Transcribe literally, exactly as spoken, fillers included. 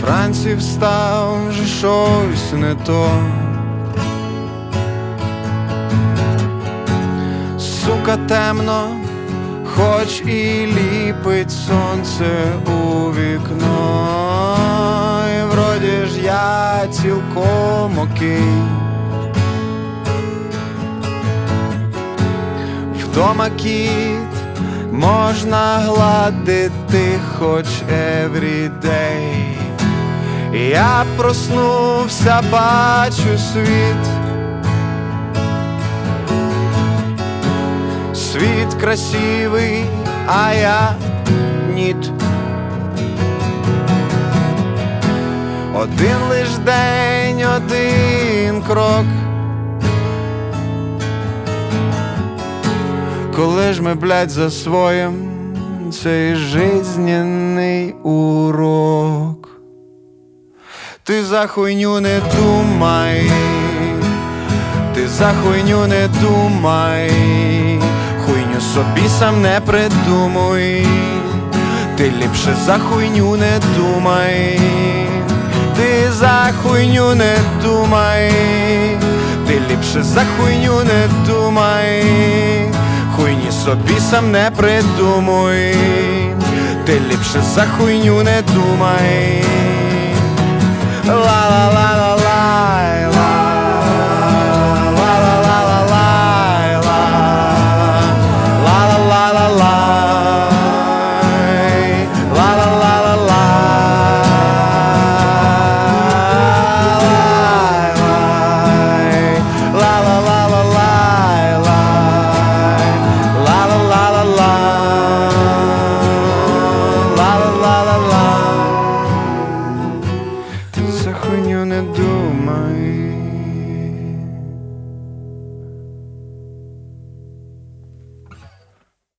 вранці встав, вже щось не то. Сука, темно, хоч і ліпить сонце у вікно, і вроді ж я цілком окей. Вдома кіт, можна гладити хоч everyday. Я проснувся, бачу світ. Світ красивий, а я ніт. Один лиш день, один крок. Коли ж ми, блядь, засвоїм цей жизненний урок? Ти за хуйню не думай, ти за хуйню не думай, хуйню собі сам не придумуй. Ти ліпше за хуйню не думай, ти за хуйню не думай, ти ліпше за хуйню не думай, хуйні собі сам не придумуй. Ти ліпше за хуйню не думай. Ла-ла-ла-ла-лай, ти за хуйню не думай.